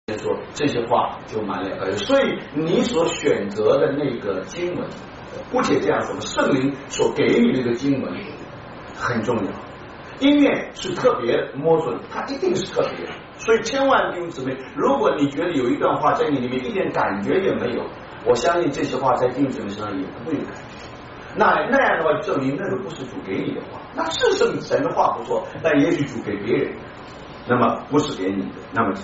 说这些话就蛮了解，所以你所选择的那个经文，姑且这样说，圣灵所给你的一个经文很重要。音乐是特别摸准，它一定是特别的，所以千万弟兄姊妹，如果你觉得有一段话在你里面一点感觉也没有，我相信这些话在弟兄姊妹身上也不会有感觉。那样的话，证明那个不是主给你的话，那是神的话不错，但也许主给别人，那么不是给你的。那么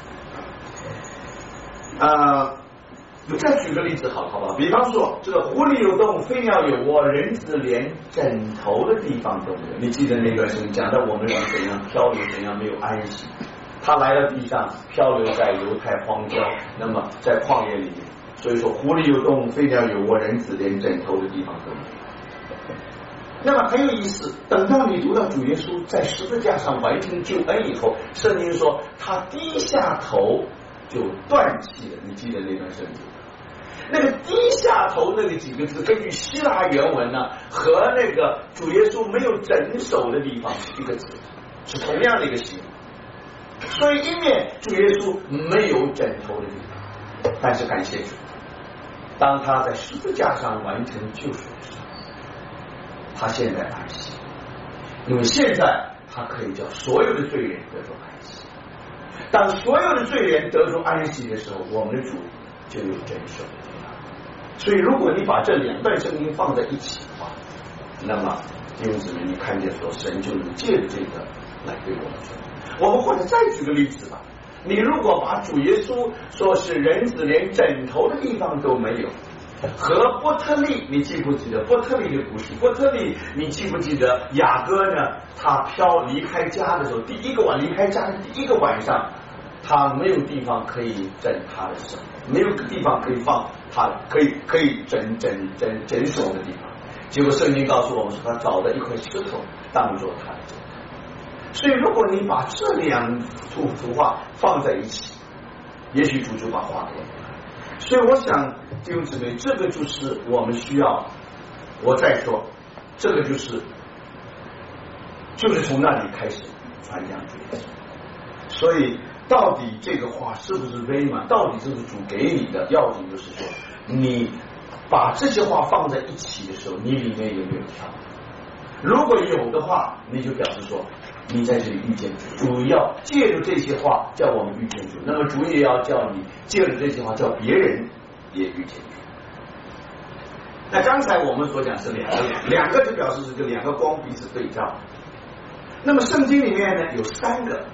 再举个例子好不好？比方说，这个狐狸有洞，飞鸟有窝，人子连枕头的地方都没有。你记得那段时间讲到我们人怎样漂流，怎样没有安息。他来到地上，漂流在犹太荒郊，那么在旷野里面。所以说，狐狸有洞，飞鸟有窝，人子连枕头的地方都没有。那么很有意思，等到你读到主耶稣在十字架上完成救恩以后，圣经说他低下头就断气了。你记得那段圣经？那个低下头那个几个字，根据希腊原文呢，和那个主耶稣没有枕手的地方一个字，是同样的一个形容。所以因为主耶稣没有枕头的地方，但是感谢主，当他在十字架上完成救赎的时候，他现在安息，因为现在他可以叫所有的罪人得着安息。当所有的罪人得着安息的时候，我们的主就有枕手的地方。所以如果你把这两段圣经放在一起的话，那么弟兄姊妹，你看见说神就能借着这个来对我们说。我们或者再举个例子吧，你如果把主耶稣说是人子连枕头的地方都没有，和波特利，你记不记得波特利的故事？波特利，你记不记得雅各呢？他离开家的时候，离开家的第一个晚上，他没有地方可以枕他的手，没有个地方可以放他可以枕手的地方。结果圣经告诉我们说，他找了一块石头当做他的枕头。所以如果你把这两幅图画放在一起，也许主就把话给你了。所以我想弟兄姊妹，这个就是我们需要，我再说，这个就是从那里开始传讲主耶稣。所以到底这个话是不是微嘛？到底是不是主给你的？要紧就是说，你把这些话放在一起的时候，你里面有没有跳？如果有的话，你就表示说你在这里遇见主。主要借助这些话叫我们遇见主，那么主也要叫你借助这些话叫别人也遇见主。那刚才我们所讲是两个就表示是这两个光彼此对照。那么圣经里面呢有三个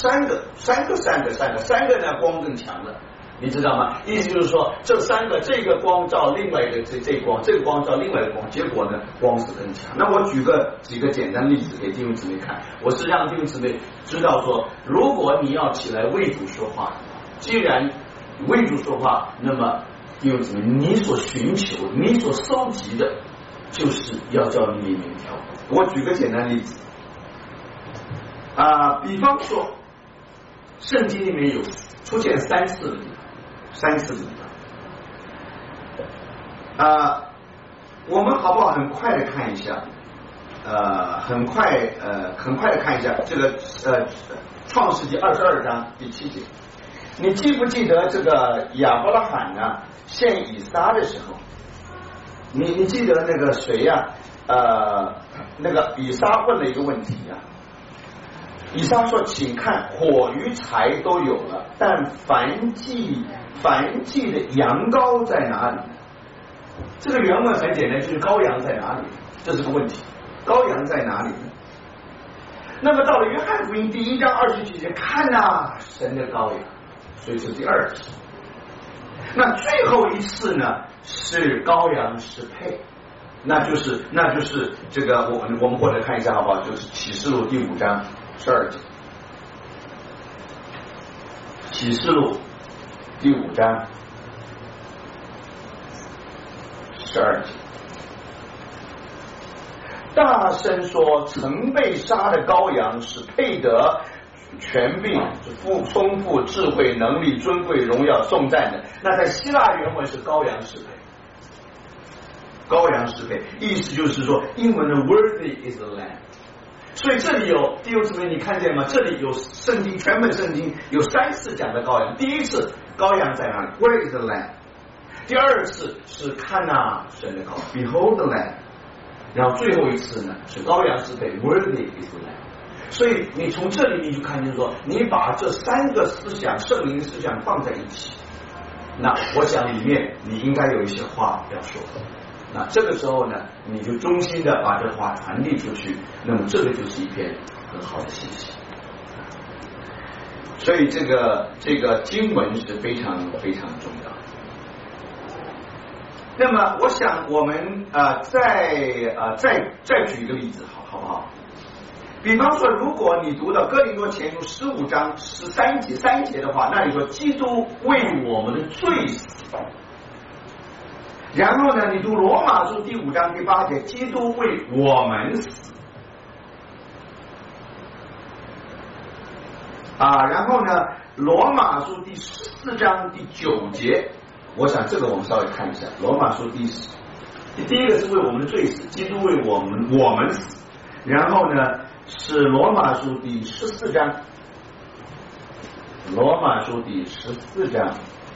呢光更强了，你知道吗？意思就是说这个光照另外一个这光，这个光照另外一个光，结果呢光是更强。那我举几个简单例子给弟兄姊妹看，我是让弟兄姊妹知道说，如果你要起来为主说话，既然为主说话，那么弟兄姊妹，你所寻求你所收集的就是要叫你里面跳。我举个简单例子比方说圣经里面有出现三次的地方，我们好不好很快的看一下，很快的看一下这个创世纪22章第7节。你记不记得这个亚伯拉罕呢献以撒的时候，你记得那个谁呀？那个以撒问了一个问题呀。以撒说：“请看，火与柴都有了，但燔祭的羊羔在哪里？”这个原文很简单，就是羔羊在哪里？这是个问题，羔羊在哪里呢？那么到了约翰福音第1章27节，看呐，神的羔羊，所以是第二次。那最后一次呢，是羔羊是配，那就是这个我们或者看一下好不好？就是启示录第5章12节，启示录第5章12节，大声说，曾被杀的羔羊是配得权柄、丰富、智慧、能力、尊贵、荣耀、颂赞的。那在希腊原文是羔羊适配，羔羊适配，意思就是说，英文的 worthy is the lamb。 所以这里有弟兄姊妹，你看见吗？这里有圣经，全本圣经有3次讲的羔羊。第一次羔羊在哪里 ？Where is the lamb？ 第二次是看呐神的羔羊 ，Behold the lamb。然后最后一次呢是羔羊是被 Worthy is the lamb。所以你从这里你就看见说，你把这3个思想，圣灵的思想放在一起，那我想里面你应该有一些话要说。那这个时候呢，你就衷心的把这话传递出去，那么这个就是一篇很好的信息。所以这个经文是非常非常重要。那么我想我们再举一个例子，好不好？比方说，如果你读到哥林多前书15章13节的话，那你说基督为我们的罪死。然后呢，你读罗马书第5章第8节，基督为我们死。然后呢，罗马书第14章第9节，我想这个我们稍微看一下。罗马书第一个是为我们的罪死，基督为我们死。然后呢，是罗马书第14章，罗马书第14章。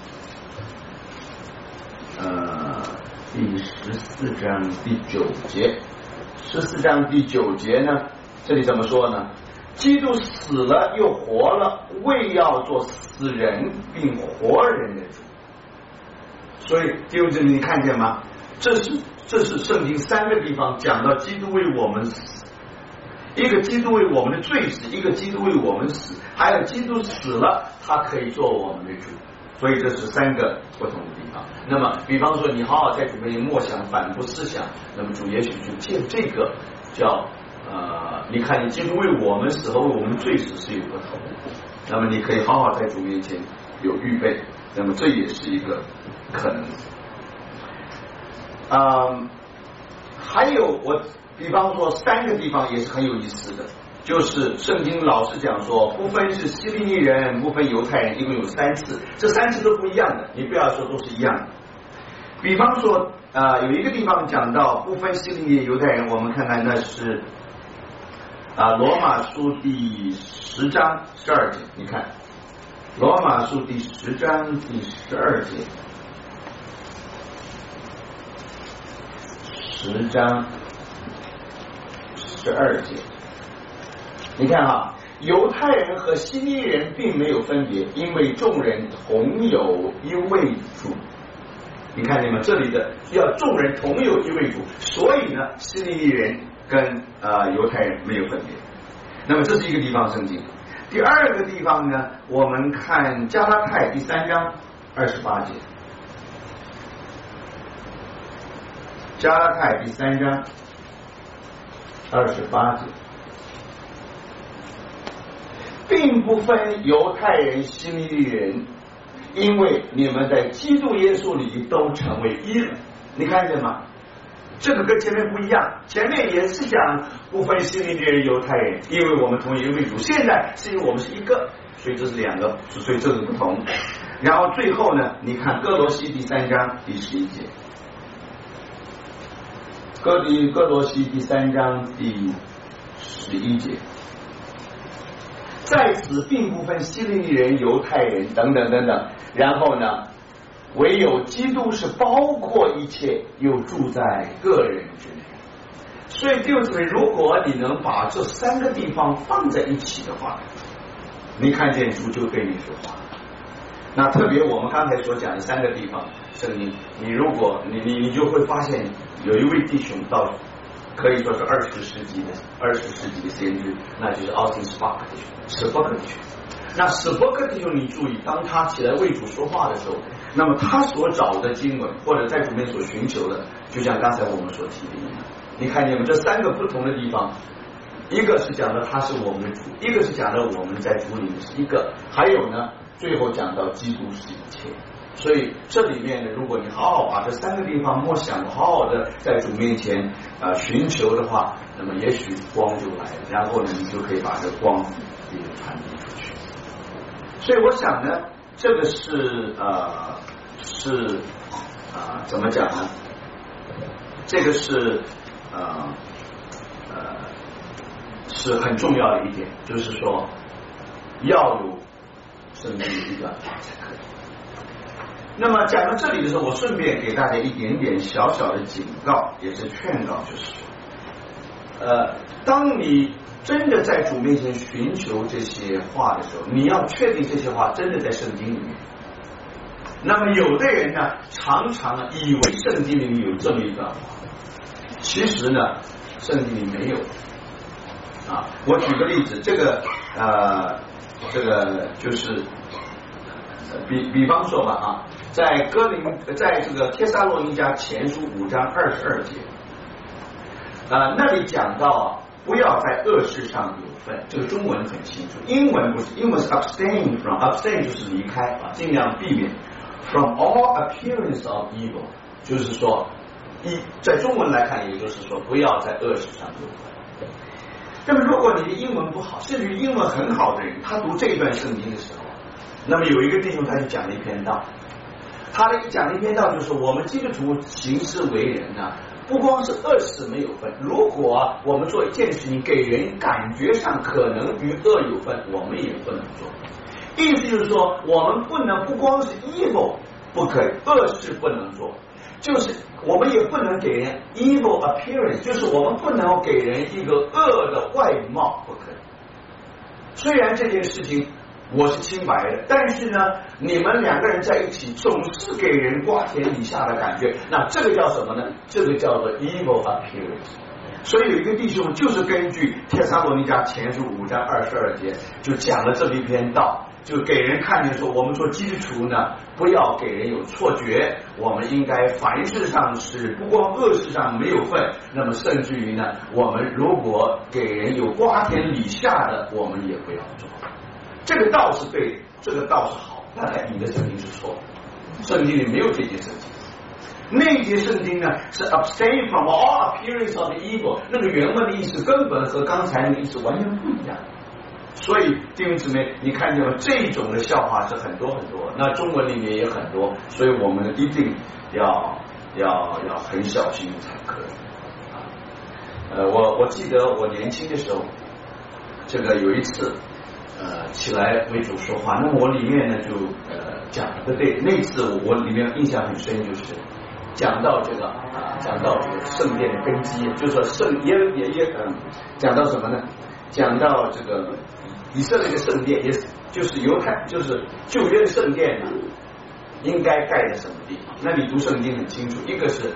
第14章第9节，14章第9节呢，这里怎么说呢？基督死了又活了，为要做死人并活人的主。所以弟兄姊妹，你看见吗？这是圣经3个地方讲到基督为我们死，一个基督为我们的罪死，一个基督为我们死，还有基督死了，他可以做我们的主。所以这是3个不同的地方。那么比方说你好好在主面前默想反复思想，那么主也许就借这个叫你看你基督为我们死和为我们罪死是有不同的，那么你可以好好在主面前有预备，那么这也是一个可能。还有我比方说3个地方也是很有意思的，就是圣经老是讲说，不分是希利尼人，不分犹太人，一共有3次，这3次都不一样的，你不要说都是一样的。比方说有一个地方讲到不分希利尼犹太人，我们看看那是罗马书第10章12节，你看罗马书第10章第12节，10章12节，你看犹太人和希利尼人并没有分别，因为众人同有一位主。你看见吗？这里的要众人同有一位主，所以呢，希利尼人跟犹太人没有分别。那么这是一个地方圣经。第2个地方呢，我们看加拉太第3章28节，加拉太第3章28节。并不分犹太人希利尼人，因为你们在基督耶稣里都成为一了。你看见吗？这个跟前面不一样，前面也是讲不分希利尼人犹太人，因为我们同一位主，现在是因为我们是一个，所以这是2个，所以这是不同。然后最后呢，你看哥罗西第3章第11节，哥罗西第3章第11节，在此并不分希利尼人、犹太人等等等等。然后呢，唯有基督是包括一切，又住在个人之内。所以弟兄姊妹，如果你能把这3个地方放在一起的话，你看见主就对你说话。那特别我们刚才所讲的3个地方圣经，你如果你就会发现有一位弟兄到可以说是20世纪的先知，那就是奥斯汀斯巴克弟兄，史伯克弟兄。那史伯克弟兄，你注意，当他起来为主说话的时候，那么他所找的经文或者在主面所寻求的，就像刚才我们所提的一样，你看见吗？这3个不同的地方，一个是讲的他是我们的主，一个是讲的我们在主里面是一个，还有呢，最后讲到基督是一切。所以这里面呢，如果你好好把这3个地方默想，好好的在主面前寻求的话，那么也许光就来了，然后呢，你就可以把这光给传递出去。所以我想呢，这个是怎么讲呢？ 是很重要的一点，就是说要有圣经的一段话才可以。那么讲到这里的时候，我顺便给大家一点点小小的警告，也是劝告，就是说，当你真的在主面前寻求这些话的时候，你要确定这些话真的在圣经里面。那么有的人呢，常常以为圣经里面有这么一段话，其实呢，圣经里没有。我举个例子，这个就是比方说吧在这个帖撒罗尼迦前书5章22节，那里讲到不要在恶事上有份，这个中文很清楚，英文不是，英文是 abstain from，abstain 就是离开尽量避免 from all appearance of evil， 就是说在中文来看，也就是说不要在恶事上有份。那么如果你的英文不好，甚至于英文很好的人，他读这一段圣经的时候，那么有一个弟兄他就讲了一篇道，他讲了一篇道，就是我们基督徒行事为人呢，不光是恶事没有分，如果我们做一件事情给人感觉上可能与恶有分，我们也不能做。意思就是说，我们不光是 evil 不可以，恶事不能做，就是我们也不能给人 evil appearance， 就是我们不能给人一个恶的外貌，不可以。虽然这件事情我是清白的，但是呢，你们两个人在一起总是给人瓜田李下的感觉，那这个叫什么呢？这个叫做 evil appearance。所以有一个弟兄就是根据帖撒罗尼迦前书5章22节就讲了这么一篇道，就给人看见说，我们做基督徒呢，不要给人有错觉，我们应该凡事上是不光恶事上没有份，那么甚至于呢，我们如果给人有瓜田李下的，我们也不要做。这个道是对的，这个道是好，但是你的圣经是错的，圣经里没有这节圣经。那一节圣经呢是 abstain from all appearance of evil， 那个原文的意思根本和刚才的意思完全不一样。所以弟兄姊妹，你看见了这种的笑话是很多很多，那中文里面也很多，所以我们一定要很小心才可以。我记得我年轻的时候，这个有一次起来为主说话，那么我里面呢就讲的对，那次我里面印象很深，就是讲到这个圣殿的根基，就是说讲到什么呢？讲到这个以色列的圣殿，也就是就是旧约的圣殿呢，应该盖在什么地方？那你读圣经很清楚，一个是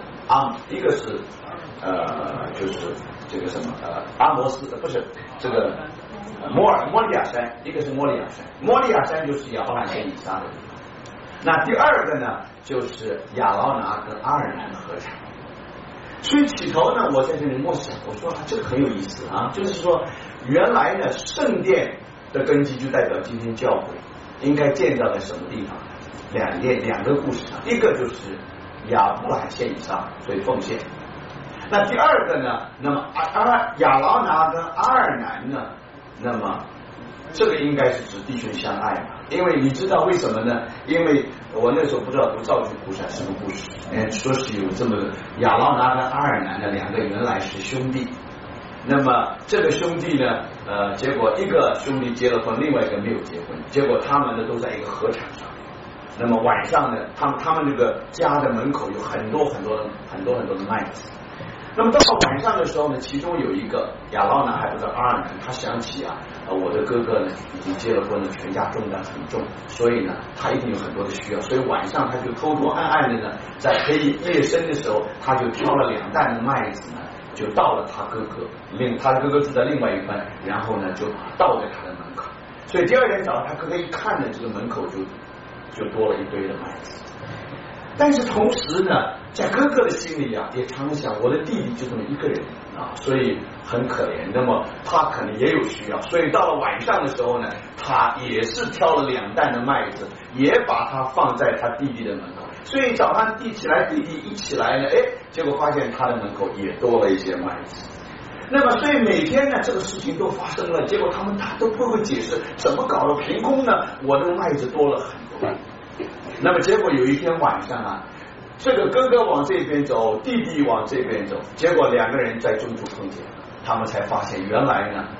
就是这个什么阿摩斯不是这个摩利亚山，一个是摩利亚山，摩利亚山就是亚伯拉罕先以撒的地方。那第二个呢，就是亚劳拿跟阿尔南合场。所以起头呢，我在这里默想，我说这个很有意思就是说原来呢，圣殿的根基就代表今天教会应该建造在什么地方？两个故事上，一个就是亚伯拉罕先以撒，所以奉献。那第二个呢，那么亚劳拿跟阿尔南呢，那么这个应该是指弟兄相爱嘛，因为你知道为什么呢？因为我那时候不知道读造句古闪什么故事，说是有这么亚劳拿跟阿尔南的两个原来是兄弟，那么这个兄弟呢，结果一个兄弟结了婚，另外一个没有结婚，结果他们呢都在一个禾场上。那么晚上呢，他们这个家的门口有很多的麦子。那么到了晚上的时候呢，其中有一个亚劳拿还不知道阿尔南，他想起我的哥哥呢已经结了婚了，全家重担很重，所以呢他一定有很多的需要，所以晚上他就偷偷暗暗的呢，在夜深的时候，他就挑了2担的麦子呢，就到了他哥哥，他的哥哥住在另外一边，然后呢就倒在他的门口，所以第二天早上他哥哥一看呢，这个门口就多了一堆的麦子。但是同时呢，在哥哥的心里也常想，我的弟弟就这么一个人所以很可怜。那么他可能也有需要，所以到了晚上的时候呢，他也是挑了2担的麦子，也把它放在他弟弟的门口。所以早上弟弟一起来呢，结果发现他的门口也多了一些麦子。那么所以每天呢，这个事情都发生了，结果他都不会解释怎么搞的，凭空呢我的麦子多了很多。那么结果有一天晚上这个哥哥往这边走，弟弟往这边走，结果2个人在中途碰见，他们才发现原来呢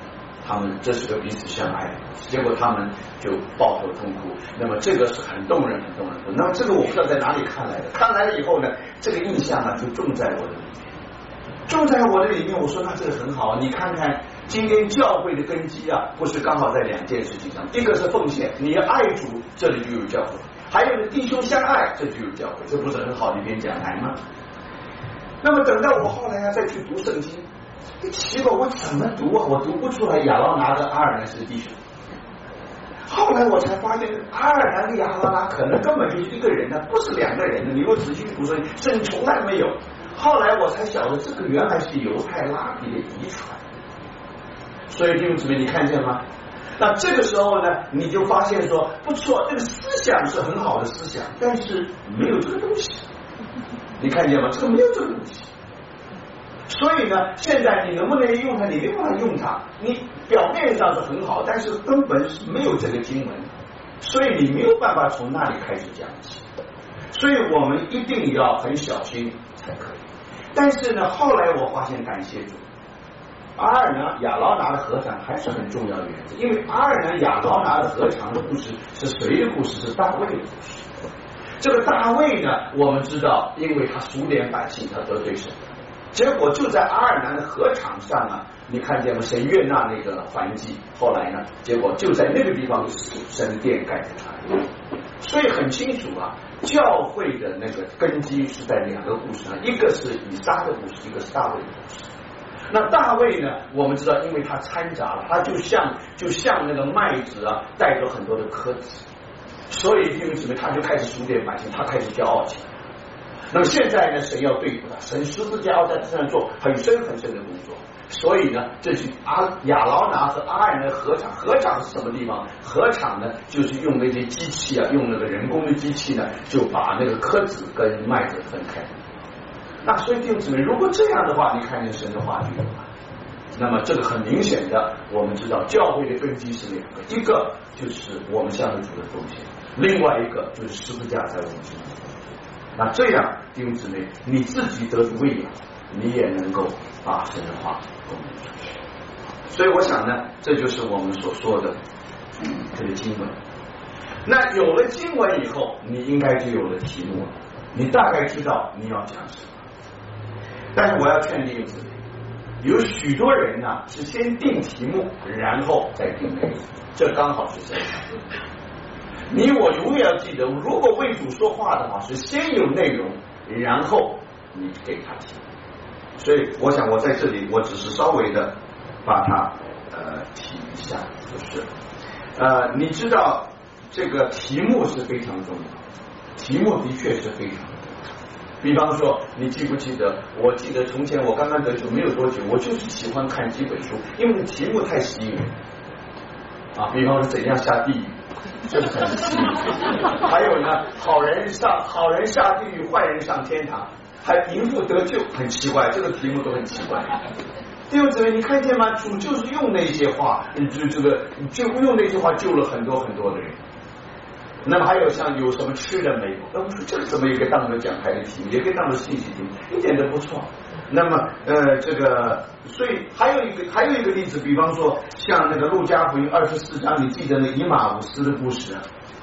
他们这是个彼此相爱的，结果他们就抱头痛哭。那么这个是很动人，很动人的。那么这个我不知道在哪里看来的，看来了以后呢，这个印象就种在我的里面，种在我的里面。我说那这个很好，你看看今天教会的根基不是刚好在两件事情上，一个是奉献，你要爱主，这里就有教会；还有弟兄相爱，这就有教会，这不是很好的一篇讲台吗？那么等到我后来再去读圣经，奇怪，我怎么读我读不出来亚劳拿跟阿尔南是弟兄。后来我才发现，阿尔南跟亚劳拿可能根本就是一个人呢，不是两个人的。你如果仔细去读圣经，圣经从来没有。后来我才晓得，这个原来是犹太拉比的遗传。所以弟兄姊妹，你看见吗？那这个时候呢，你就发现说，不错，这个思想是很好的思想，但是没有这个东西。你看见吗？这个没有这个东西。所以呢，现在你能不能用它？你没办法用它。你表面上是很好，但是根本是没有这个经文，所以你没有办法从那里开始讲起。所以我们一定要很小心才可以。但是呢，后来我发现，感谢主，阿尔南亚劳拿的合唱还是很重要的原则，因为阿尔南亚劳拿的合唱的故事是谁的故事？是大卫的故事。这个大卫呢，我们知道，因为他数点百姓，他得罪神。结果就在阿尔南的禾场上你看见吗？神悦纳那个燔祭，后来呢，结果就在那个地方神殿盖在那里。所以很清楚教会的那个根基是在两个故事上，一个是以撒的故事，一个是大卫的故事。那大卫呢，我们知道，因为他掺杂了，他就像那个麦子带着很多的颗子，所以弟兄姊妹，他就开始数点百姓，他开始骄傲起来。那么现在呢，神要对付他，神十字架要在他身上做很深很深的工作。所以呢，这是亚劳拿和阿尔南的禾场。禾场是什么地方？禾场呢，就是用那些机器用那个人工的机器呢，就把那个颗子跟麦子分开。那所以弟兄姊妹，如果这样的话，你看见神的话就有了。那么这个很明显的，我们知道教会的根基是两个，一个就是我们向着主的奉献，另外一个就是十字架在我们身上。那这样弟兄姊妹，你自己得着喂养，你也能够把神的话供应出去。所以我想呢，这就是我们所说的这个经文。那有了经文以后，你应该就有了题目了，你大概知道你要讲什么。但是我要劝弟兄姊妹，有许多人是先定题目，然后再定内容，这刚好是这样。你我永远要记得，如果为主说话的话，是先有内容，然后你给他题目。所以我想我在这里我只是稍微的把它提一下，就是你知道这个题目是非常重要，题目的确是非常重要。比方说，你记不记得？我记得从前我刚刚得救没有多久，我就是喜欢看几本书，因为题目太吸引人比方说怎样下地狱，这是很吸引人。还有呢，好人下地狱，坏人上天堂，还淫妇得救，很奇怪，这个题目都很奇怪。弟兄姊妹，你看见吗？主就是用那些话，就用那些话救了很多很多的人。那么还有像有什么吃的没有？那我说这个怎么也可以当做讲台的题目，也可以当做信息题目，一点都不错。那么这个，所以还有一个例子，比方说像那个路加福音24章，你记得那以马忤斯的故事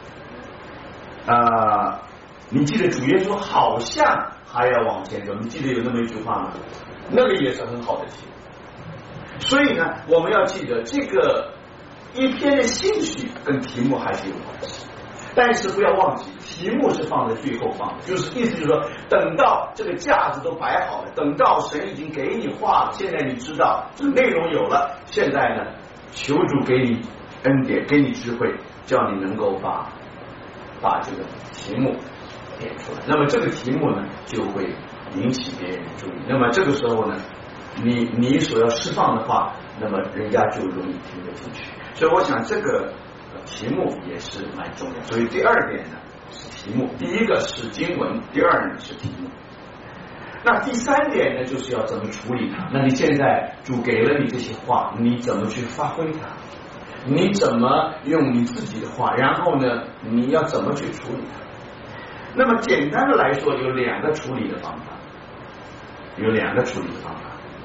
你记得主耶稣好像还要往前走，你记得有那么一句话吗？那个也是很好的题目。所以呢，我们要记得这个一篇的兴趣跟题目还是有关系，但是不要忘记题目是放在最后放的，就是意思就是说，等到这个架子都摆好了，等到神已经给你话了，现在你知道这个内容有了，现在呢，求主给你恩典，给你智慧，叫你能够把这个题目点出来。那么这个题目呢，就会引起别人的注意。那么这个时候呢，你所要释放的话，那么人家就容易听得进去。所以我想这个题目也是蛮重要。所以第二点呢是题目，第一个是经文，第二呢是题目。那第三点呢，就是要怎么处理它。那你现在主给了你这些话，你怎么去发挥它？你怎么用你自己的话，然后呢，你要怎么去处理它？那么简单的来说，有两个处理的方法。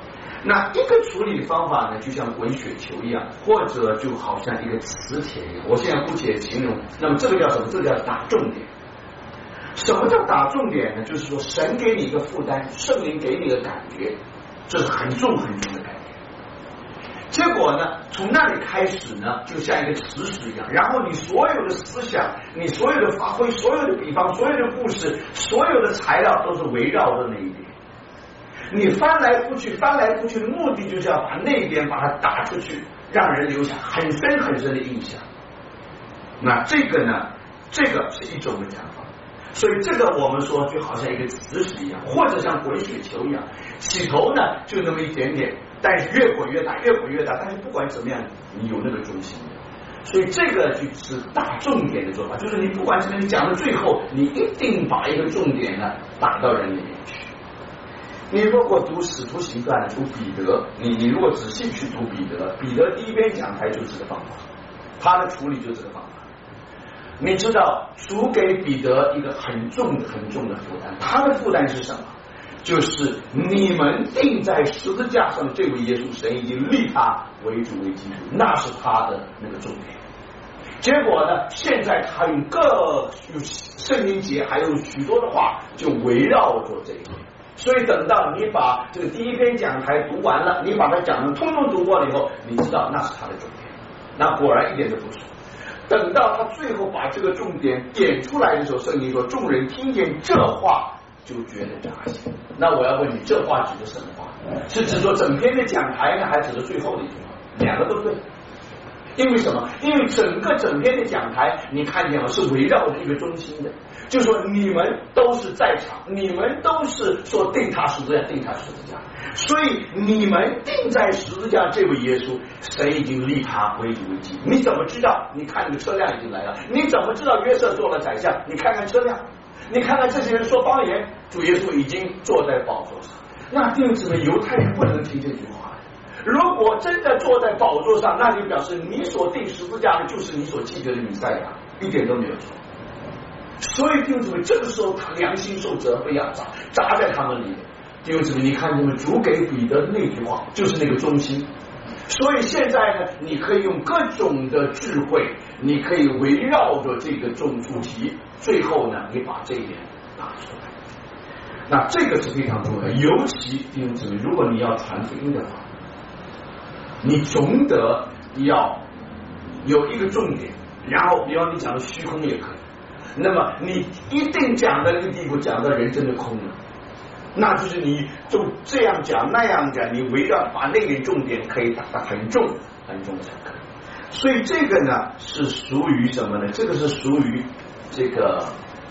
那一个处理的方法呢，就像滚雪球一样，或者就好像一个磁铁一样。我现在姑且形容，那么这个叫什么？这个叫打重点。什么叫打重点呢？就是说神给你一个负担，圣灵给你一个感觉，这是很重很重的感觉。结果呢，从那里开始呢，就像一个磁石一样，然后你所有的思想，你所有的发挥，所有的比方，所有的故事，所有的材料都是围绕着那一点。你翻来覆去，翻来覆去的目的就是要把那边把它打出去，让人留下很深很深的印象。那这个呢，这个是一种的讲法。所以这个我们说就好像一个磁石一样，或者像滚雪球一样，起头呢就那么一点点，但是越滚越大，越滚越大。但是不管怎么样，你有那个中心的。所以这个就是大重点的做法，就是你不管怎么样，你讲到最后，你一定把一个重点呢打到人里面去。你如果读使徒行传，读彼得，你如果仔细去读彼得第一篇讲台就是这个方法，他的处理就是这个方法。你知道主给彼得一个很重的负担，他的负担是什么？就是你们钉在十字架上的这位耶稣，神已经立他为主为基督，那是他的那个重点。结果呢，现在他用圣经节还有许多的话就围绕着这一点。所以等到你把这个第一篇讲台读完了，你把它讲的通通读过了以后，你知道那是他的重点，那果然一点都不错。等到他最后把这个重点点出来的时候，圣经说众人听见这话就觉得扎心。那我要问你，这话指的什么话？是指说整篇的讲台呢，还指的最后的一句话？两个都对。因为什么？因为整篇的讲台你看见了是围绕着一个中心的，就是说你们都是在场，你们都是说定他十字架，所以你们定在十字架这位耶稣，神已经立他为主为基。你怎么知道？你看那个车辆已经来了。你怎么知道约瑟做了宰相？你看看车辆，你看看这些人说方言，主耶稣已经坐在宝座上。那弟兄姊妹，犹太人不能听这句话。如果真的坐在宝座上，那就表示你所定十字架的就是你所记得的弥赛亚，一点都没有错。所以弟兄姊妹，这个时候他良心受责备啊，砸在他们里面。弟兄姊妹，你看你们主给彼得的那句话就是那个中心。所以现在呢，你可以用各种的智慧，你可以围绕着这个主题，最后呢，你把这一点拿出来。那这个是非常重要，尤其弟兄姊妹，如果你要传福音的话，你总得要有一个重点，然后比方你讲的虚空也可以，那么你一定讲到那个地步，讲到人真的空了，那就是你就这样讲那样讲，你围绕把那个重点可以打得很重很重才可以。所以这个呢是属于什么呢？这个是属于这个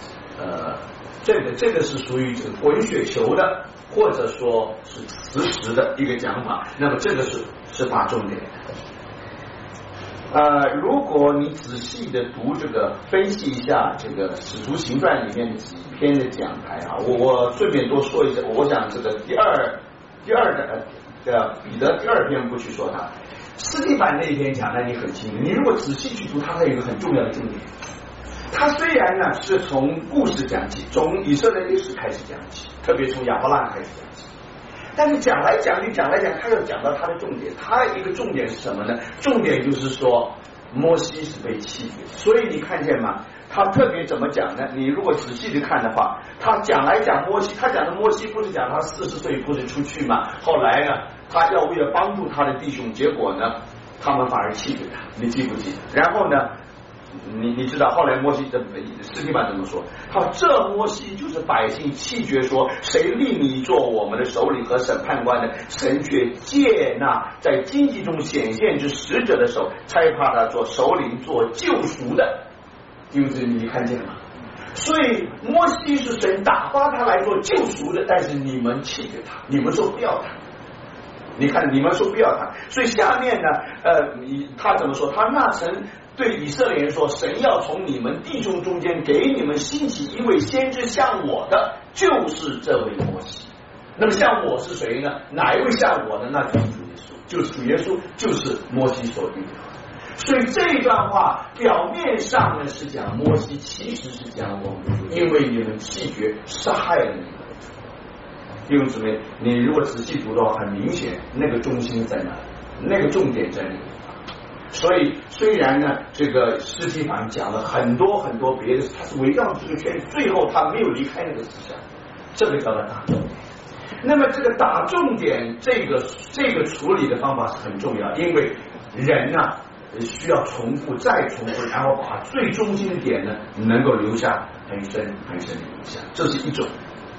这个是属于这个滚雪球的，或者说是磁石的一个讲法。那么这个是把重点的。如果你仔细的读这个分析一下这个使徒行传里面的几篇的讲台啊，我顺便多说一下，我想这个第二的彼得第二篇不去说它，斯蒂凡那一篇讲的你很清楚，你如果仔细去读它，还有一个很重要的重点。他虽然呢是从故事讲起，从以色列历史开始讲起，特别从亚伯拉罕开始讲起，但是讲来讲，他要讲到他的重点。他一个重点是什么呢？重点就是说摩西是被弃绝，所以你看见吗？他特别怎么讲呢？你如果仔细的看的话，他讲来讲摩西，他讲的摩西不是讲他40岁不是出去吗？后来呢，他要为了帮助他的弟兄，结果呢，他们反而弃绝他，你记不记得？然后呢？你知道后来摩西的斯蒂凡怎么说？他说这摩西就是百姓弃绝说谁立你做我们的首领和审判官的，神却借那在荆棘中显现之使者的手，差派他做首领做救赎的。因为这你看见了吗？所以摩西是神打发他来做救赎的，但是你们弃绝他，你们说不要他。你看你们说不要他，所以下面呢他怎么说？他那曾对以色列人说，神要从你们弟兄中间给你们兴起一位先知像我的，就是这位摩西。那么像我是谁呢？哪一位像我呢？那就是主耶稣，就是主耶稣，就是摩西所预表的。所以这一段话表面上呢是讲摩西，其实是讲我们，因为你们弃绝杀害了你们。 弟兄姊妹，你如果仔细读的话，很明显那个中心在哪里，那个重点在哪里。所以虽然呢，这个司提反讲了很多很多别的，他是围绕这个圈，最后他没有离开那个思想，这个叫做打重点。那么这个打重点，这个处理的方法是很重要，因为人呢需要重复再重复，然后把最中心的点呢能够留下很深很深的印象，这是一种。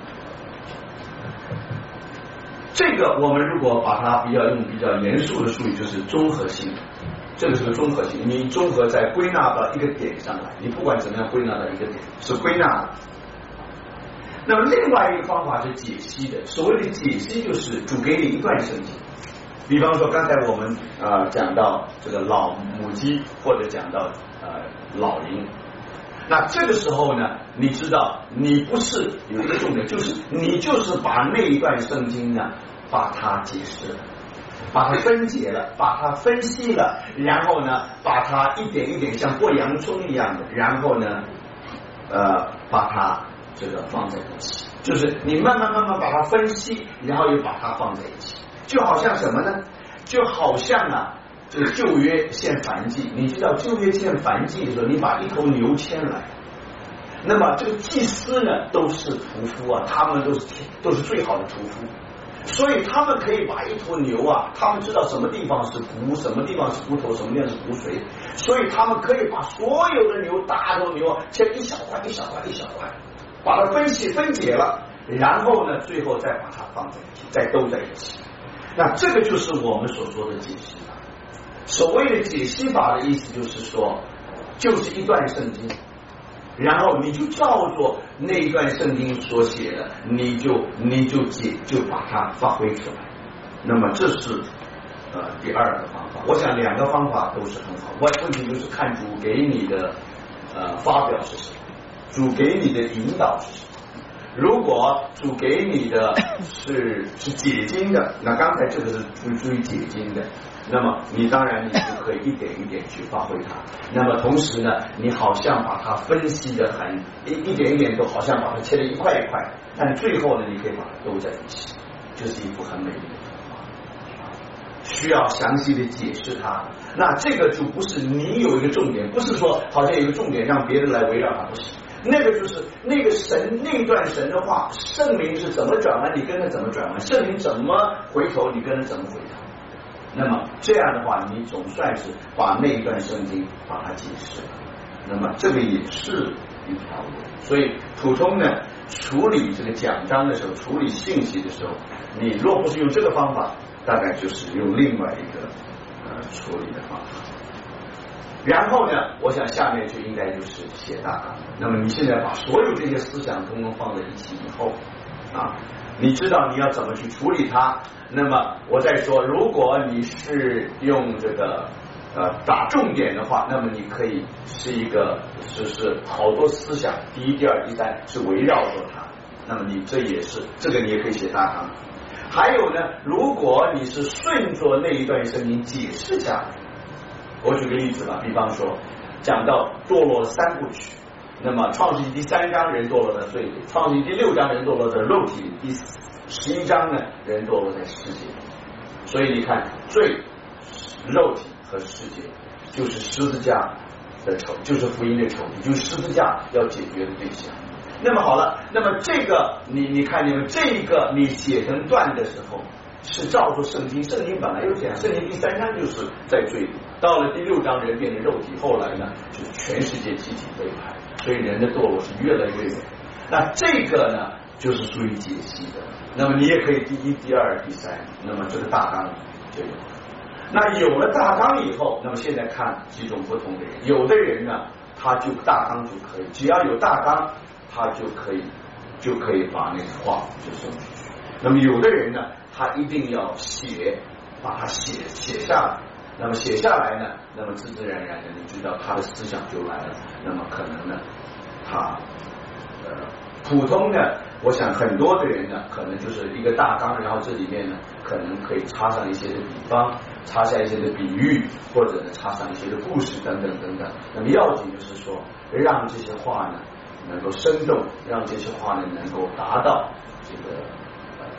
这个我们如果把它用比较严肃的术语，就是综合性。这个是个综合性，你综合在归纳到一个点上来，你不管怎么样归纳到一个点是归纳的。那么另外一个方法是解析的，所谓的解析就是主给你一段圣经，比方说刚才我们讲到这个老母鸡，或者讲到老鹰，那这个时候呢，你知道你不是有一个重点，就是你就是把那一段圣经呢把它解释了，把它分解了，把它分析了，然后呢把它一点一点像剥洋葱一样的，然后呢把它这个放在一起，就是你慢慢把它分析，然后又把它放在一起，就好像什么呢？就好像这个旧约献燔祭，你知道旧约献燔祭的时候，你把一头牛牵来，那么这个祭司呢都是屠夫他们都是最好的屠夫，所以他们可以把一头牛他们知道什么地方是骨，什么地方是骨头，什么地方是骨髓，所以他们可以把所有的牛，大头牛切一小块一小块一小块，把它分解了，然后呢最后再把它放在一起，再兜在一起。那这个就是我们所说的解析法。所谓的解析法的意思就是说，就是一段圣经，然后你就照着那一段圣经所写的，你就把它发挥出来。那么这是第二个方法。我想两个方法都是很好，问题就是看主给你的发表是什么，主给你的引导是什么。如果主给你的是解经的，那刚才这个是属于解经的，那么你当然你就可以一点一点去发挥它。那么同时呢，你好像把它分析的一点一点都好像把它切得一块一块，但最后呢，你可以把它兜在一起，这是一幅很美丽的图画。需要详细的解释它，那这个就不是你有一个重点，不是说好像有一个重点让别人来围绕它，不是。那个就是那个神那段神的话，圣灵是怎么转弯，你跟着怎么转弯；圣灵怎么回头，你跟着怎么回头。那么这样的话，你总算是把那一段圣经把它解释了。那么这个也是一条路。所以普通呢处理这个讲章的时候，处理信息的时候，你若不是用这个方法，大概就是用另外一个处理的方法。然后呢，我想下面就应该就是写大纲。那么你现在把所有这些思想通通放在一起以后你知道你要怎么去处理它。那么我再说，如果你是用这个打重点的话，那么你可以是一个是好多思想，第一、第二、第三是围绕着它。那么你这也是这个你也可以写大纲。还有呢，如果你是顺着那一段圣经解释下来。我举个例子吧，比方说讲到堕落三部曲，那么创世纪第3章人堕落在罪里，创世纪第6章人堕落在肉体里，第11章呢人堕落在世界里。所以你看，罪、肉体和世界就是十字架的仇，就是福音的仇敌，就是十字架要解决的对象。那么好了，那么这个你看见没？这个你写成段的时候是照着圣经，圣经本来就这样，圣经第3章就是在罪里，到了第6章人变成肉体，后来呢就是全世界集体背叛，所以人的堕落是越来越远。那这个呢就是属于解析的。那么你也可以第1、第2、第3，那么这个大纲就有了。那有了大纲以后，那么现在看几种不同的人，有的人呢他就大纲就可以，只要有大纲他就可以把那个话就送出去。那么有的人呢他一定要把它写下来，那么写下来呢，那么自自然然的你知道他的思想就来了。那么可能呢他普通的我想很多的人呢可能就是一个大纲，然后这里面呢可能可以插上一些的比方，插下一些的比喻，或者呢插上一些的故事等等等等。那么要紧就是说让这些话呢能够生动，让这些话呢能够达到这个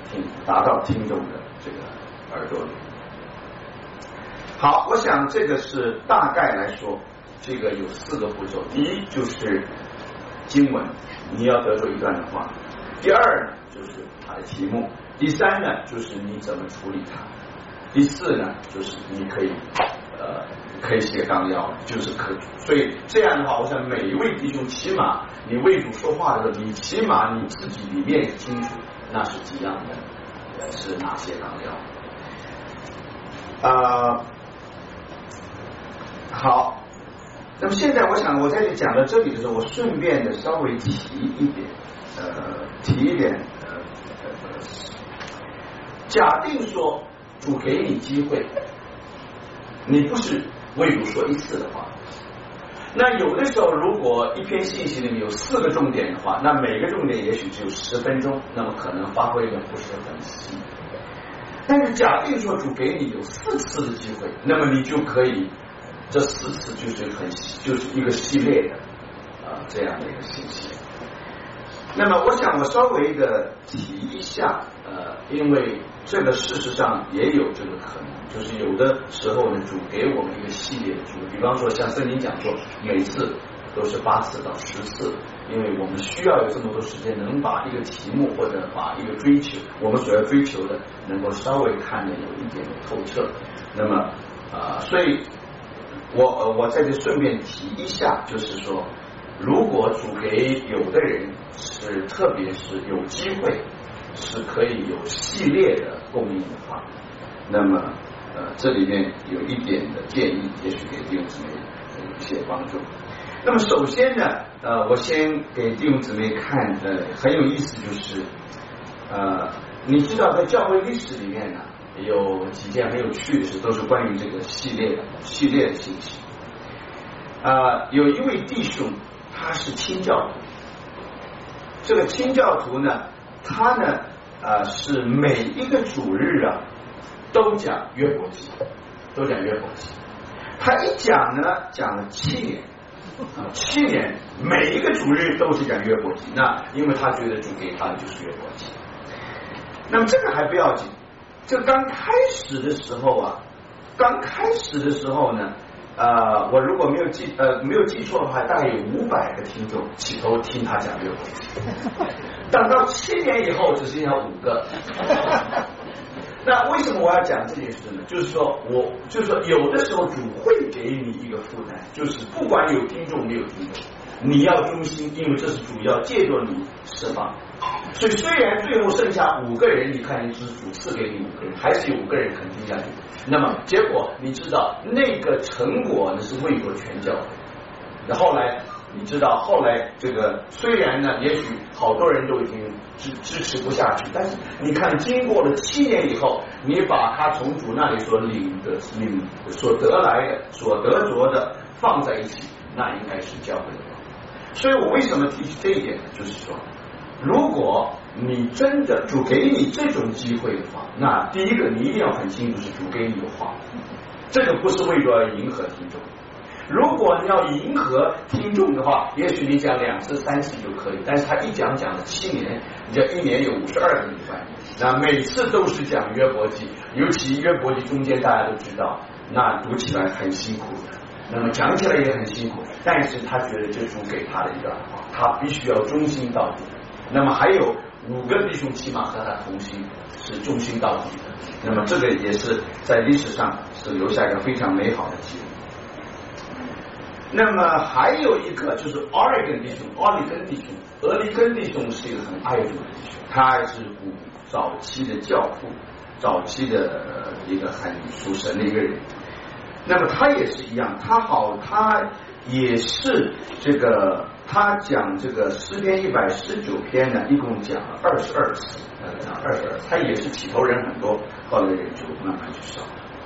达到听众的这个耳朵里。好，我想这个是大概来说，这个有4个步骤。第一就是经文，你要得出一段的话；第二呢，就是它的题目；第三呢，就是你怎么处理它；第四呢，就是你可以写纲要，就是所以这样的话，我想每一位弟兄，起码你为主说话的时候，你起码你自己里面清楚那是几样的，是哪些纲要。好，那么现在我想我在这讲到这里的时候，我顺便的稍微提一点，假定说主给你机会，你不是为主说1次的话，那有的时候如果一篇信息里面有4个重点的话，那每个重点也许只有10分钟，那么可能发挥的不是很细。但是假定说主给你有4次的机会，那么你就可以这4次就是一个系列的这样的一个信息。那么我想我稍微的提一下，因为这个事实上也有这个可能，就是有的时候呢，主给我们一个系列的主，比方说像圣经讲说，每次都是8次到10次，因为我们需要有这么多时间，能把一个题目或者把一个追求，我们所要追求的，能够稍微看得有一点的透彻。那么所以我在这顺便提一下，就是说，如果主给有的人是特别是有机会是可以有系列的供应的话，那么这里面有一点的建议，也许给弟兄姊妹有一些帮助。那么首先呢，我先给弟兄姊妹看，很有意思，就是你知道在教会历史里面呢，有几件很有趣的事，都是关于这个系列的信息。有一位弟兄，他是清教徒。这个清教徒呢，他呢是每一个主日都讲约伯记，他一讲呢讲了7年，7年每一个主日都是讲约伯记。那因为他觉得主给他的就是约伯记。那么这个还不要紧，这刚开始的时候呢，我如果没有记错的话，大概有500个听众起头听他讲约伯记，等到7年以后只剩下5个。那为什么我要讲这件事呢？就是说有的时候主会给你一个负担，就是不管有听众没有听众，你要忠心，因为这是主要借着你释放。所以虽然最后剩下5个人，你看是主赐给你5个人，还是有5个人肯听下去。那么结果你知道那个成果呢是为国全教会。那后来你知道，后来这个虽然呢，也许好多人都已经支持不下去，但是你看，经过了7年以后，你把他从主那里所所得来的、所得着的放在一起，那应该是教会的。所以我为什么提起这一点呢？就是说，如果你真的主给你这种机会的话，那第一个你一定要很清楚是主给你的话，这个不是为了迎合听众。如果你要迎合听众的话，也许你讲2次3次就可以，但是他一讲了7年，你讲1年有52个礼拜，那每次都是讲约伯记，尤其约伯记中间大家都知道，那读起来很辛苦的，那么讲起来也很辛苦，但是他觉得这主给他的一段话，他必须要忠心到底。那么还有5个弟兄起码和他同心，是忠心到底的。那么这个也是在历史上是留下一个非常美好的记录。那么还有一个就是俄里根弟兄是一个很爱主的弟兄，他是早期的教父，早期的一个很属神的一个人。那么他也是一样，他也是这个，他讲这个诗篇119篇呢，一共讲了22次，他也是起头人很多，后来人就慢慢就少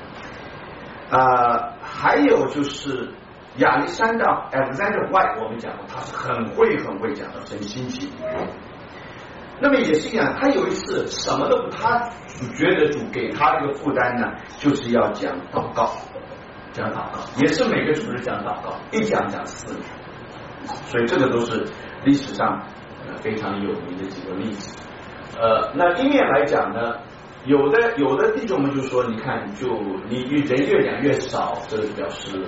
了。还有就是亚历山大 Alexander White， 我们讲过，他是很会讲的神心气的人。那么也是一样，他有一次什么都不，他觉得主给他这个负担呢，就是要讲祷告，也是每个主日讲祷告，一讲4年，所以这个都是历史上非常有名的几个例子。 那一面来讲呢，有的弟兄们就说，你看，就你人越讲越少，这个表示，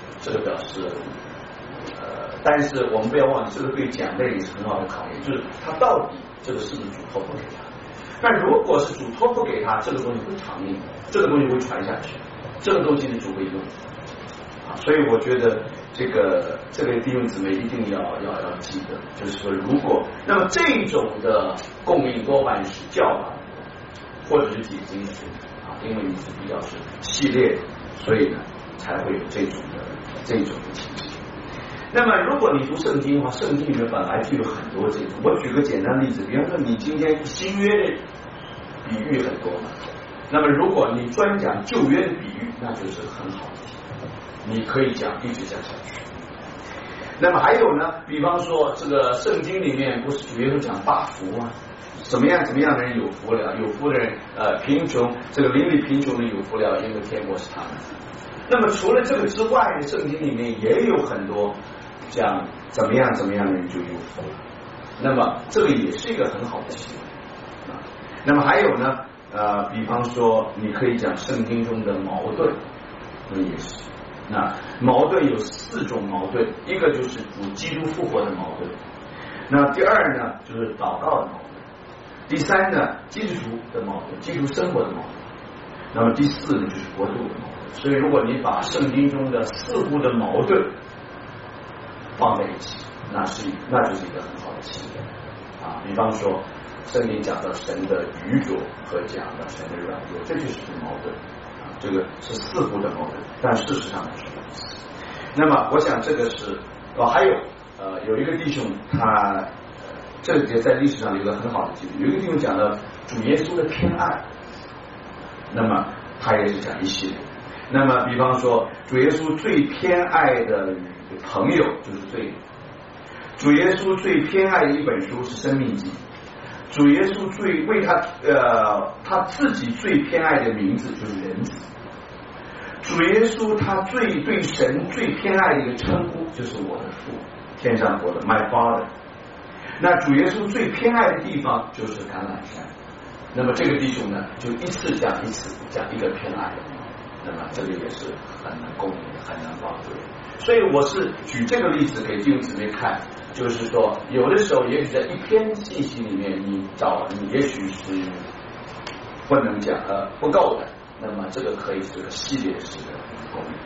但是我们不要忘记，这个对讲的也是很好的考验，就是他到底这个是不是主托付给他？那如果是主托付给他，这个东西会长命，这个东西会传下去，这个东西是主会用啊。所以我觉得这个弟兄姊妹一定要记得，就是说，如果那么这种的供应多半是教导或者是解经学啊，因为你是比较是系列，所以呢才会有这种的情形。那么如果你读圣经的话，圣经里面本来就有很多这种。我举个简单例子，比方说你今天新约的比喻很多嘛，那么如果你专讲旧约的比喻，那就是很好的，你可以讲一直讲下去。那么还有呢，比方说这个圣经里面不是主耶稣讲八福吗？怎么样的人有福了？有福的人贫穷，这个邻里贫穷的有福了，因为天国是他们。那么除了这个之外，圣经里面也有很多讲怎么样的人就有福了。那么这个也是一个很好的习惯。那么还有呢，比方说你可以讲圣经中的矛盾，也是。那矛盾有4种矛盾，一个就是主基督复活的矛盾，那第二呢就是祷告的矛盾，第三呢基督徒的矛盾，基督生活的矛盾，那么第4呢就是国度的矛盾。所以如果你把圣经中的4部的矛盾放在一起，那就是一个很好的系列啊。比方说圣经讲到神的愚拙和讲到神的软弱，这就是矛盾。这个是4部的矛盾，但事实上是如此。那么我想这个是还有有一个弟兄他这个也在历史上有一个很好的记录，有一个弟兄讲到主耶稣的偏爱，那么他也是讲一系列。那么比方说主耶稣最偏爱的朋友就是罪人，主耶稣最偏爱的一本书是生命记，主耶稣最为他自己最偏爱的名字就是人子，主耶稣他对神最偏爱的一个称呼就是我的父，天上国的 My Father。 那主耶稣最偏爱的地方就是橄榄山。那么这个弟兄呢就一次讲一个偏爱，那么这个也是很难公平很难宝贵。所以我是举这个例子给弟兄姊妹看，就是说有的时候也许在一篇信息里面你也许是不能讲不够的，那么这个可以是个系列式的公平。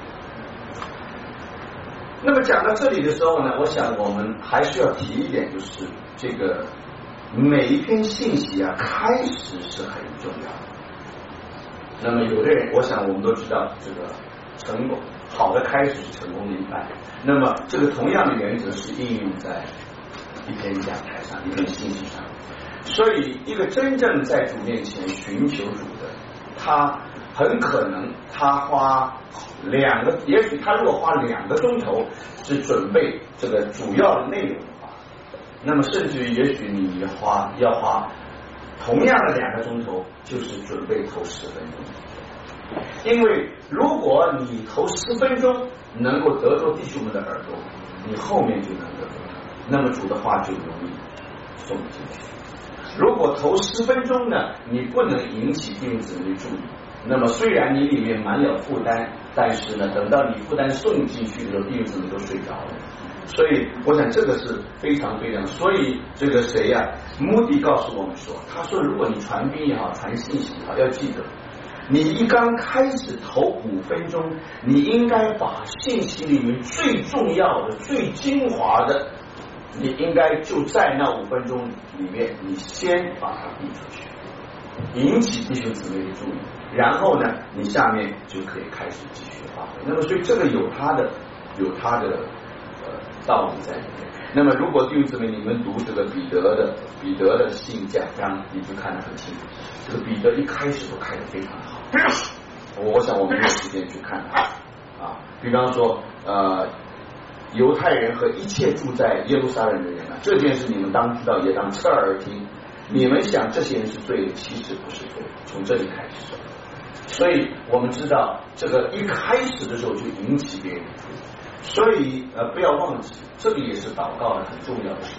那么讲到这里的时候呢，我想我们还是要提一点，就是这个每一篇信息啊开始是很重要的。那么有的人我想我们都知道，这个成功好的开始是成功的一半，那么这个同样的原则是应用在一篇讲台上一篇信息上。所以一个真正在主面前寻求主的，他很可能他花也许他如果花2个钟头是准备这个主要的内容的话，那么甚至于也许你要花同样的2个钟头就是准备头10分钟。因为如果你头10分钟能够得着弟兄们的耳朵，你后面就能得着他，那么主的话就容易送进去。如果头10分钟呢你不能引起弟兄姊妹的注意，那么虽然你里面满了负担，但是呢等到你负担送进去的时候，弟兄姊妹都睡着了。所以我想这个是非常非常，所以这个谁呀穆迪告诉我们说，他说如果你传兵也好传信息也好，要记得你一刚开始头5分钟，你应该把信息里面最重要的最精华的，你应该就在那5分钟里面你先把它递出去，引起弟兄姊妹的注意，然后呢你下面就可以开始继续发挥。那么所以这个有它的道理在里面。那么如果弟兄姊妹你们读这个彼得的信讲章，你就看得很清楚，这个彼得一开始都开得非常好。我想我们没有时间去看它啊。比方说犹太人和一切住在耶路撒冷的人啊，这件事你们当知道也当侧耳听。你们想这些人是罪的，其实不是罪，从这里开始。所以我们知道这个一开始的时候就引起别人的注意。所以不要忘记，这个也是祷告的很重要的事项。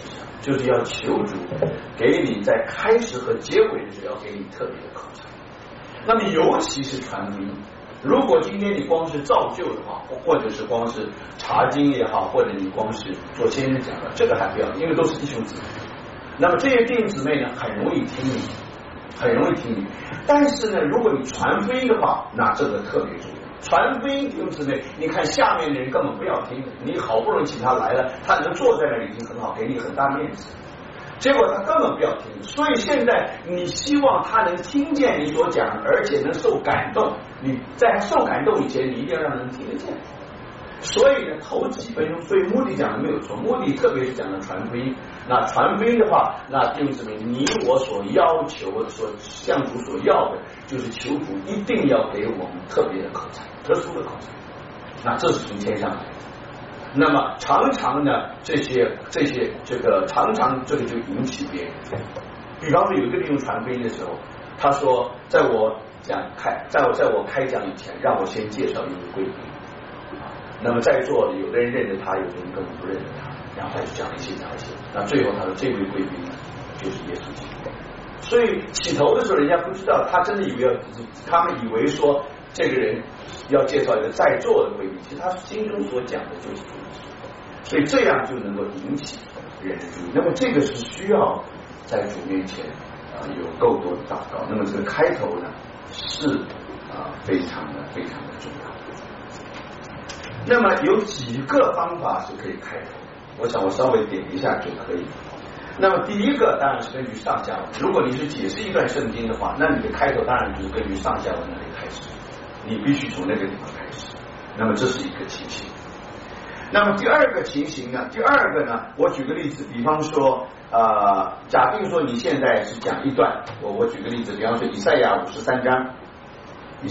就是要求主给你在开始和结尾的时候要给你特别的口才。那么尤其是传福音，如果今天你光是造就的话，或者是光是查经也好，或者你光是做先生讲的，这个还不要，因为都是弟兄姊妹。那么这些弟兄姊妹呢，很容易听你，很容易听你。但是呢，如果你传福音的话，那这个特别重要。传福音弟兄姊妹，你看下面的人根本不要听，你好不容易请他来了，他能坐在那里已经很好，给你很大面子。结果他根本不要听，所以现在你希望他能听见你所讲，而且能受感动。你在受感动以前，你一定要让人听得见。所以呢，头几分钟，所以目的讲的没有错，目的特别是讲的传福音。那传福音的话，那弟兄姊妹，你我所要求的、所向主所要的，就是求主一定要给我们特别的口才，特殊的口才。那这是从天上来的。那么常常呢，这个常常这个就引起别人。比方说有一个弟兄传福音的时候，他说，在我开讲以前，让我先介绍一位贵宾。那么在座的有的人认得他，有的人根本不认得他，然后他就讲一些。那最后他说这位贵宾呢，就是耶稣基督。所以起头的时候，人家不知道，他真的以为他们以为说这个人要介绍一个在座的贵宾，其实他心中所讲的就是主耶稣，所以这样就能够引起人的注意。那么这个是需要在主面前有够多的祷告。那么这个开头呢是非常的重要。那么有几个方法是可以开头，我想我稍微点一下就可以。那么第一个当然是根据上下文，如果你是解释一段圣经的话，那你的开头当然就是根据上下文那里开始，你必须从那个地方开始。那么这是一个情形。那么第二个情形呢？我举个例子，比方说假定说你现在是讲一段，我举个例子，比方说以赛亚53章第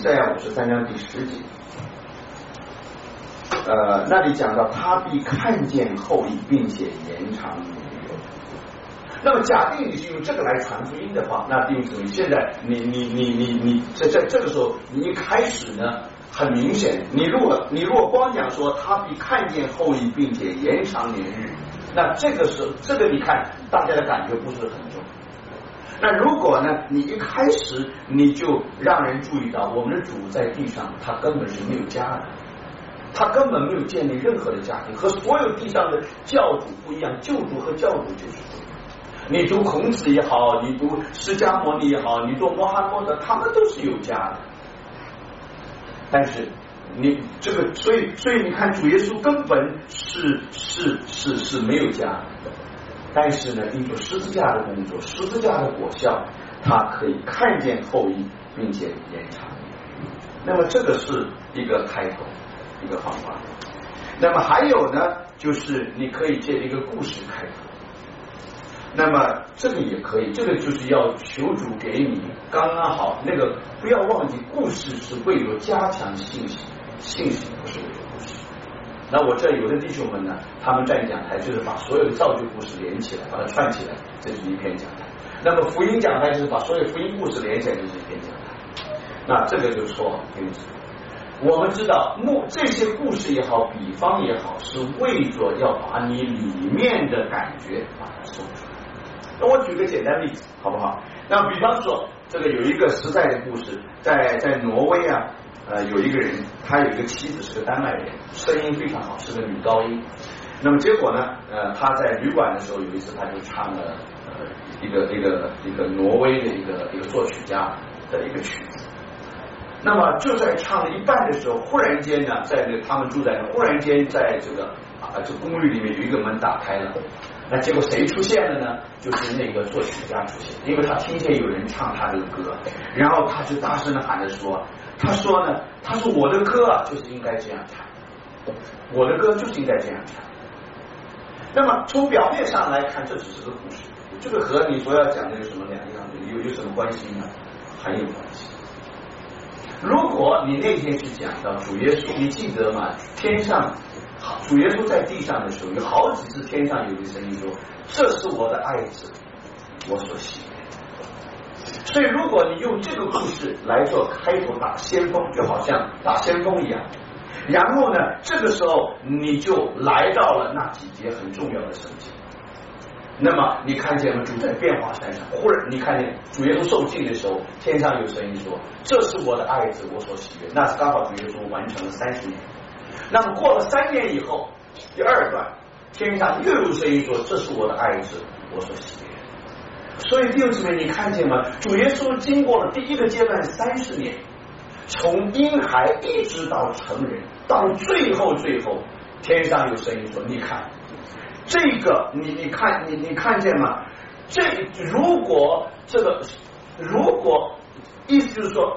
10节。那里讲到他必看见后裔，并且延长年日。那么假定你是用这个来传福音的话，那弟兄姊妹，现在你在这个时候，你一开始呢，很明显，你如果光讲说他必看见后裔，并且延长年日，那这个时候这个你看大家的感觉不是很重。那如果呢，你一开始你就让人注意到我们的主在地上，他根本是没有家的。他根本没有建立任何的家庭，和所有地上的教主不一样，救主和教主就是不一样。你读孔子也好，你读释迦牟尼也好，你读穆罕默德，他们都是有家的。但是你这个，所以你看，主耶稣根本是没有家的。但是呢，因着十字架的工作，十字架的果效，他可以看见后裔，并且延长。那么这个是一个开头。一个方法。那么还有呢，就是你可以借一个故事开头。那么这个也可以，这个就是要求主给你刚刚好。那个不要忘记，故事是为了加强信心不是为了故事。那我这有的弟兄们呢，他们站讲台就是把所有的造就故事连起来，把它串起来，这是一篇讲台。那么福音讲台就是把所有福音故事连起来，就是一篇讲台。那这个就说我们知道这些故事也好，比方也好，是为着要把你里面的感觉把它说出来。那我举个简单例子好不好？那比方说这个有一个实在的故事，在挪威有一个人，他有一个妻子是个丹麦人，声音非常好，是个女高音。那么结果呢他在旅馆的时候，有一次他就唱了一个挪威的一个作曲家的一个曲子。那么就在唱了一半的时候，忽然间呢，他们住在忽然间在这公寓里面有一个门打开了。那结果谁出现了呢？就是那个作曲家出现，因为他听见有人唱他的歌，然后他就大声的喊着说，他说我的歌就是应该这样唱，我的歌就是应该这样唱。那么从表面上来看，这只是个故事，这个和你所要讲的有什么两样？有什么关系呢？很有关系。如果你那天是讲到主耶稣，你记得吗？天上主耶稣在地上的时候，有好几次天上有一个声音说，这是我的爱子，我所喜悦。所以如果你用这个故事来做开头打先锋，就好像打先锋一样，然后呢这个时候你就来到了那几节很重要的圣经。 那么你看见了主在变化山上，忽然你看见主耶稣受浸的时候，天上有声音说：“这是我的爱子，我所喜悦。”那是刚好主耶稣完成了30年。那么过了3年以后，第2段，天上又有声音说：“这是我的爱子，我所喜悦。”所以弟兄姊妹，你看见吗？主耶稣经过了第一个阶段30年，从婴孩一直到成人，到最后，天上有声音说：“你看。”这个你看见吗？如果意思就是说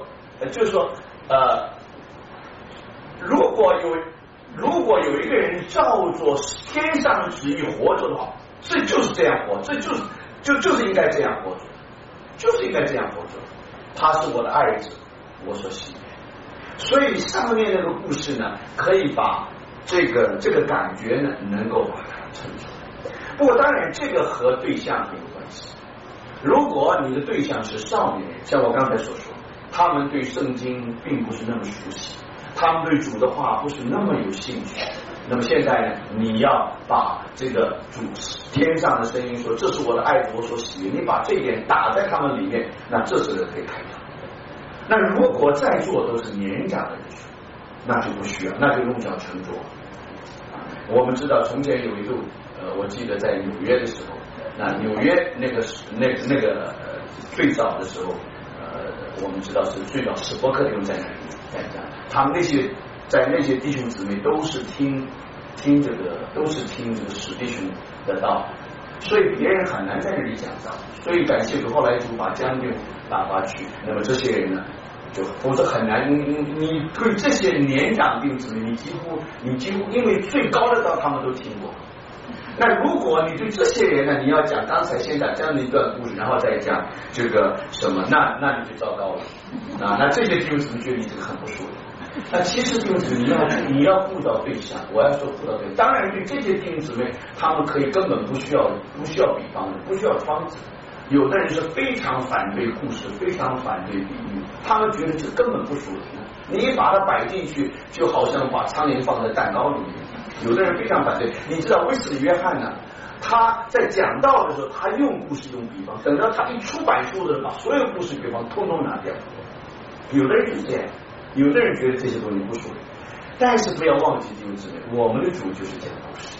如果有一个人照着天上的旨意活着的话，这就是这样活，这就是应该这样活着，就是应该这样活着。他是我的爱子，我所喜悦。所以上面那个故事呢，可以把这个感觉呢，能够把它撑出来。不过当然，这个和对象很有关系。如果你的对象是少年人，像我刚才所说，他们对圣经并不是那么熟悉，他们对主的话不是那么有兴趣。那么现在呢，你要把这个主天上的声音说：“这是我的爱子，我所喜悦。”你把这一点打在他们里面，那这是可以开头。那如果在座都是年长的人，那就不需要，那就用脚沉着。我们知道从前有一度，我记得在纽约的时候，那纽约那个最早的时候，我们知道是最早史波克弟兄在那里在讲，他们那些弟兄姊妹都是听这个史弟兄的道，所以别人很难在那里讲道。所以感谢主，后来主把将军打发去，那么这些人呢，就否则很难。你对这些年长弟兄姊妹，你几乎因为最高的道他们都听过。那如果你对这些人呢，你要讲刚才先讲这样的一段故事，然后再讲这个什么，那你就糟糕了啊！那这些弟兄姊妹觉得你这个很不舒服。那其实弟兄姊妹，你要顾到对象，我要说顾到对象。当然，对这些弟兄姊妹，他们可以根本不需要比方的，不需要窗子。有的人是非常反对故事，非常反对比喻，他们觉得这根本不属灵。你把它摆进去，就好像把苍蝇放在蛋糕里面。有的人非常反对。你知道威斯理约翰呢？他在讲道的时候，他用故事用比方，等到他一出版书的时候，把所有故事比方通通拿掉。有的人就是这样，有的人觉得这些东西不属灵，但是不要忘记弟兄姊妹，我们的主就是讲故事。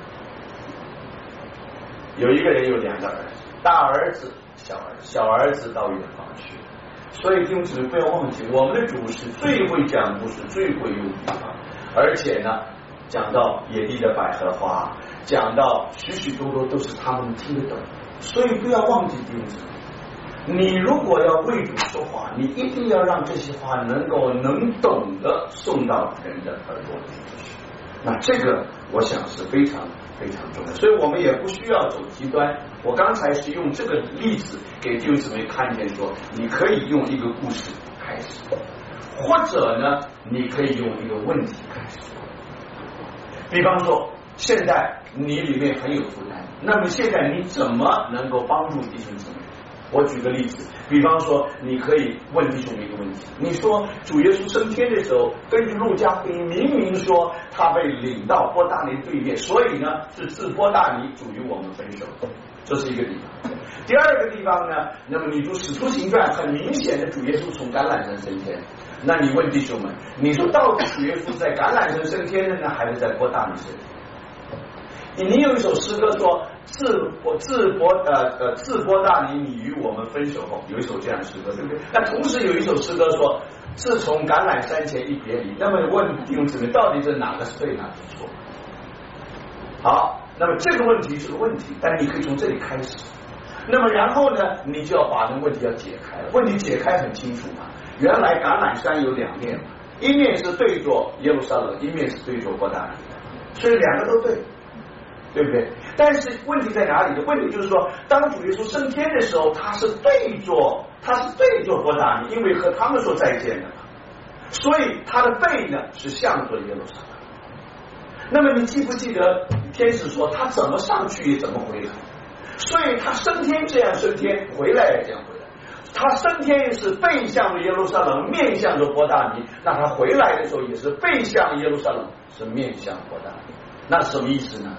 有一个人有2个儿子，大儿子、小儿子，小儿子到远方去。所以弟兄姊妹不要忘记，我们的主是最会讲故事，最会用比方，而且呢，讲到野地的百合花，讲到许许多多都是他们听得懂。所以不要忘记弟兄姊妹，你如果要为主说话，你一定要让这些话能懂得送到人的耳朵里去。那这个我想是非常非常重要，所以我们也不需要走极端。我刚才是用这个例子给弟兄姊妹看见说，你可以用一个故事开始，或者呢，你可以用一个问题开始。比方说，现在你里面很有负担，那么现在你怎么能够帮助弟兄姊妹？我举个例子，比方说，你可以问弟兄一个问题：你说主耶稣升天的时候，根据路加福音明明说他被领到伯大尼对面，所以呢是自伯大尼主与我们分手，这是一个地方。第二个地方呢，那么你读使徒行传，很明显的主耶稣从橄榄山升天。那你问弟兄们，你说到底主耶稣在橄榄山升天的呢，还是在伯大尼升天？你有一首诗歌说自伯大尼你与我们分手后，有一首这样的诗歌，对不对？那同时有一首诗歌说自从橄榄山前一别离。那么问弟兄姊妹，到底是哪个是对，哪个是错？好，那么这个问题是个问题，但你可以从这里开始。那么然后呢，你就要把那个问题要解开了。问题解开很清楚嘛，原来橄榄山有2面嘛，一面是对着耶路撒冷，一面是对着伯大尼，所以2个都对。对不对？但是问题在哪里呢？问题就是说，当主耶稣升天的时候，他是对着伯大尼，因为和他们说再见的，所以他的背呢是向着耶路撒冷。那么你记不记得天使说他怎么上去也怎么回来？所以他升天这样升天，回来也这样回来。他升天是背向着耶路撒冷，面向着伯大尼，那他回来的时候也是背向耶路撒冷，是面向伯大尼。那什么意思呢？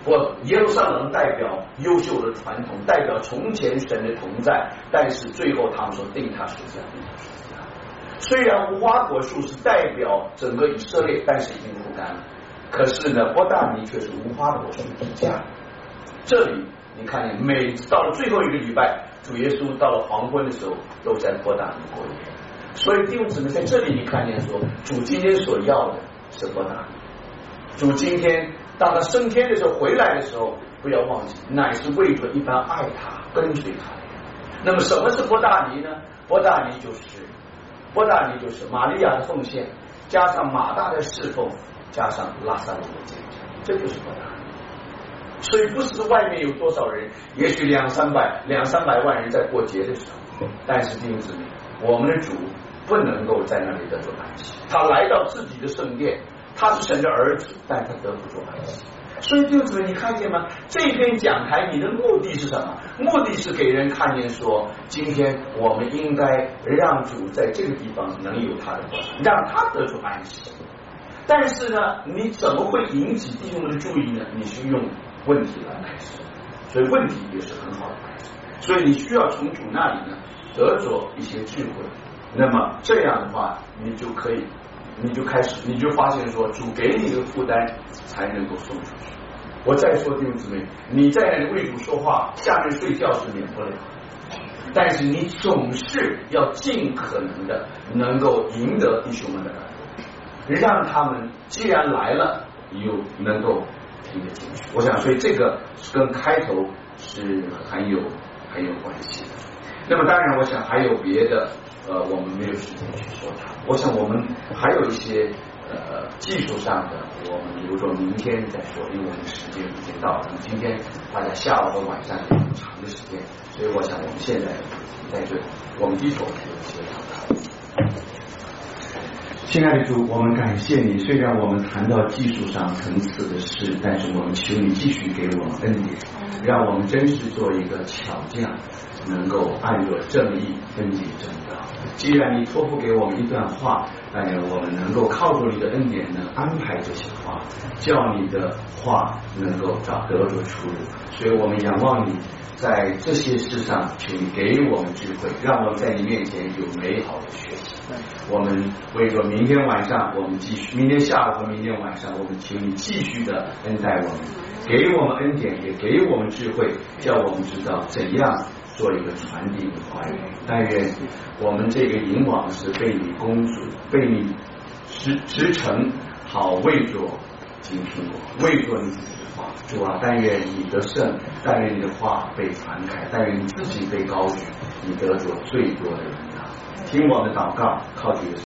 耶路撒冷代表优秀的传统，代表从前神的同在，但是最后他们说定他十字架。虽然无花果树是代表整个以色列，但是已经枯干了。可是呢，伯大尼却是无花果树之家。这里你看见，每到了最后一个礼拜，主耶稣到了黄昏的时候，都在伯大尼过夜。所以弟兄姊妹，在这里你看见说，主今天所要的是伯大尼。主今天当他升天的时候，回来的时候，不要忘记，乃是为着一般爱他、跟随他。那么什么是伯大尼呢？伯大尼就是玛利亚的奉献，加上马大的侍奉，加上拉撒路的见证，这就是伯大尼。所以不是外面有多少人，也许两三百万人在过节的时候，但是弟兄姊妹，我们的主不能够在那里得着安息。他来到自己的圣殿，他是神的儿子，但他得不着安息。所以弟兄姊妹，你看见吗？这篇讲台你的目的是什么？目的是给人看见说，今天我们应该让主在这个地方能有他的国，让他得出安息。但是呢，你怎么会引起弟兄们的注意呢？你是用问题来开始，所以问题也是很好的开始。所以你需要从主那里呢得着一些智慧。那么这样的话，你就可以。你就发现说，主给你的负担才能够送出去。我再说弟兄姊妹，你在那里为主说话，下面睡觉是免不了，但是你总是要尽可能的能够赢得弟兄们的耳朵，让他们既然来了，又能够听得进去。我想，所以这个跟开头是很有关系的。那么当然，我想还有别的。我们没有时间去说它。我想我们还有一些技术上的，我们留着明天再说，因为我们时间已经到了。今天大家下午和晚上有很长的时间，所以我想我们现在在这里，我们低头有一些祷告。亲爱的主，我们感谢你。虽然我们谈到技术上层次的事，但是我们求你继续给我们恩典，让我们真是做一个巧匠，能够按着正义分解正道。既然你托付给我们一段话，但愿我们能够靠着你的恩典能安排这些话，叫你的话能够得着出路。所以我们仰望你，在这些事上求你给我们智慧，让我们在你面前有美好的学习。我们为着明天晚上，我们继续，明天下午和明天晚上，我们求你继续的恩待我们，给我们恩典，也给我们智慧，叫我们知道怎样做一个传递的话语。但愿我们这个引网是被你公主，被你织成，好为着金苹果，为着你自己的话。主啊，但愿你得胜，但愿你的话被传开，但愿你自己被高举，你得着最多的人。听我的祷告，靠主